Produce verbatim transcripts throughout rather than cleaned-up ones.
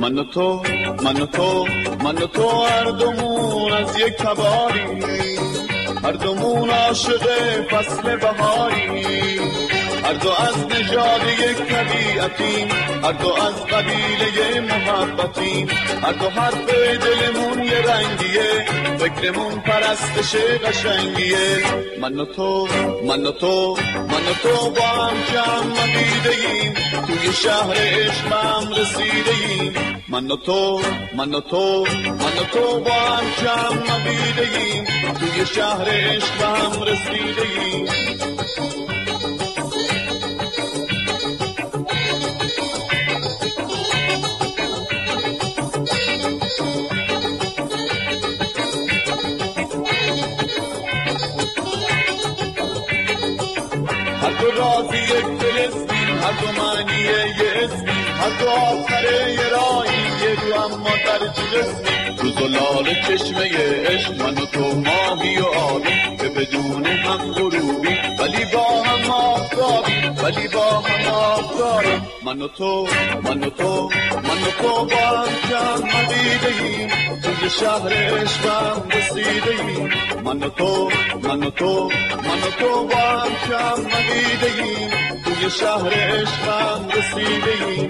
من و تو من و تو من و تو هر دومون از یک تباری، هر دومون عاشق فصل بهاری، هر دو از نژاد یک طبیعتیم، هر دو از قبیله محبتیم، هر دو حرف دلمون یه رنگیه، فکرمون پرستش قشنگیه. من و تو من و تو من و تو با هم کم ندیده‌ایم، توی شهر عشق هم رسیده‌ایم. من و تو من و تو من و تو با هم کم ندیده‌ایم، توی شهر عشق هم رسیده‌ایم. هر دو رازی یک فلسطین، هر دو معنی یه اسمیم، هر دو آخر یه راهیم، یه رو اما در جسمیم. تو زلال چشمه عشق من و تو ماهی و آبی، که بدون هم غروبی ولی با هم آفتابی، ولی با هم آفتابی. من و تو من و تو من و تو با هم کم ندیده‌ایم، توی شهر عشق هم رسیده‌ایم. من و تو من و تو من و تو با هم کم ندیده‌ایم، توی شهر عشق هم رسیده‌ایم.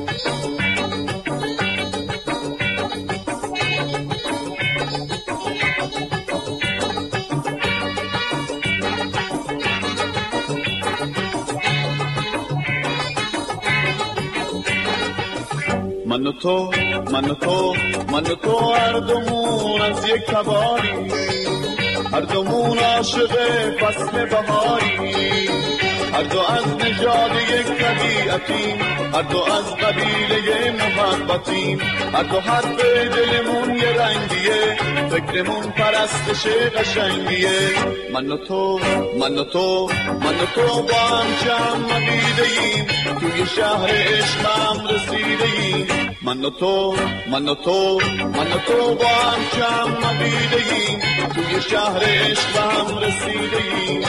من و تو من و تو من و تو هر دومون از یک تباری، هر دومون عاشق فصل بهاری، هر دو از نژاد یک طبیعتیم، هر دو از قبیله محبتیم، هر دو حرف دلمون یه رنگیه، فکرمون پرستش قشنگیه. من و تو من و تو من و تو با هم کم ندیده‌ایم، توی شهر عشق هم رسیده‌ایم. من و تو من و تو من و تو با هم کم ندیده‌ایم، توی شهر عشق هم رسیده‌ایم.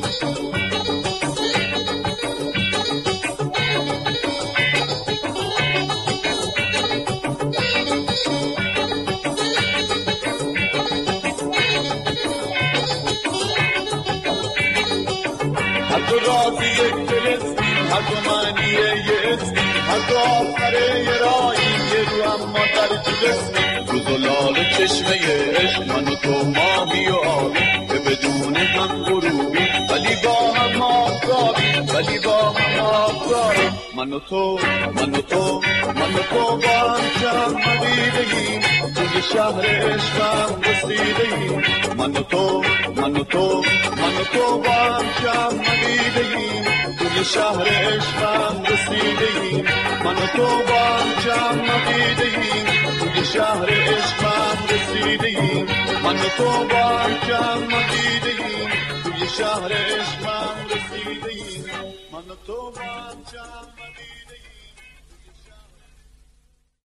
هر دو رازی یک فلسطین، هر دو معنی یه اسمیم، هر دو آخر یه راهیم، یه رو اما در جسمیم. تو زلال چشمه عشق من و تو ماهی و آبی، که بدون هم غروبی ولی با هم آفتابی، ولی با هم آفتابی. من و تو من و تو من و تو با هم کم ندیده‌ایم، توی شهر عشق هم رسیده‌ایم. من و تو من و تو من و تو با هم کم ندیده‌ایم، توی شهر عشق هم رسیده‌ایم. من و تو با هم کم ندیده‌ایم، توی شهر عشق هم رسیده‌ایم. من و تو با هم کم ندیده‌ایم، توی شهر عشق هم رسیده‌ایم. من و تو با هم کم ندیده‌ایم.